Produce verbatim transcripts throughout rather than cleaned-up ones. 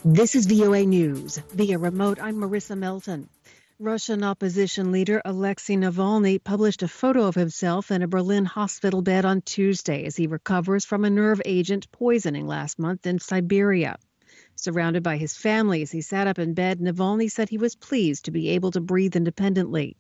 This is V O A News. Via remote, I'm Marissa Melton. Russian opposition leader Alexei Navalny published a photo of himself in a Berlin hospital bed on Tuesday as he recovers from a nerve agent poisoning last month in Siberia. Surrounded by his family as he sat up in bed, Navalny said he was pleased to be able to breathe independently.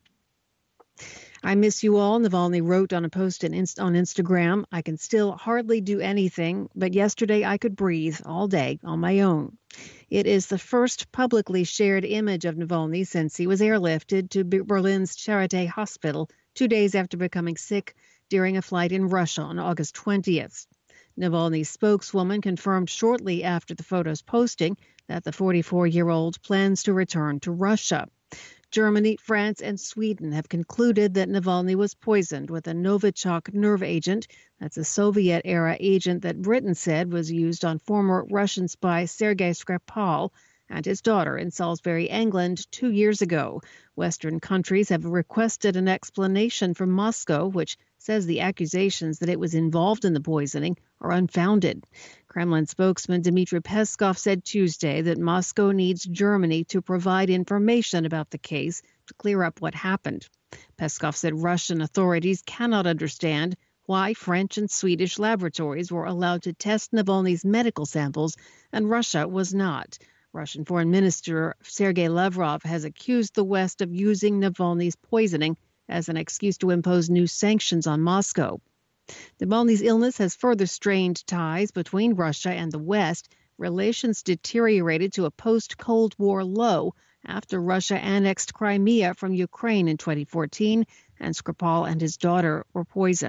I miss you all, Navalny wrote on a post on Instagram. I can still hardly do anything, but yesterday I could breathe all day on my own. It is the first publicly shared image of Navalny since he was airlifted to Berlin's Charité Hospital two days after becoming sick during a flight in Russia on August twentieth. Navalny's spokeswoman confirmed shortly after the photo's posting that the forty-four-year-old plans to return to Russia. Germany, France, and Sweden have concluded that Navalny was poisoned with a Novichok nerve agent. That's a Soviet-era agent that Britain said was used on former Russian spy Sergei Skripal and his daughter in Salisbury, England, two years ago. Western countries have requested an explanation from Moscow, which says the accusations that it was involved in the poisoning are unfounded. Kremlin spokesman Dmitry Peskov said Tuesday that Moscow needs Germany to provide information about the case to clear up what happened. Peskov said Russian authorities cannot understand why French and Swedish laboratories were allowed to test Navalny's medical samples and Russia was not. Russian Foreign Minister Sergei Lavrov has accused the West of using Navalny's poisoning as an excuse to impose new sanctions on Moscow. Navalny's illness has further strained ties between Russia and the West. Relations deteriorated to a post-Cold War low after Russia annexed Crimea from Ukraine in twenty fourteen, and Skripal and his daughter were poisoned.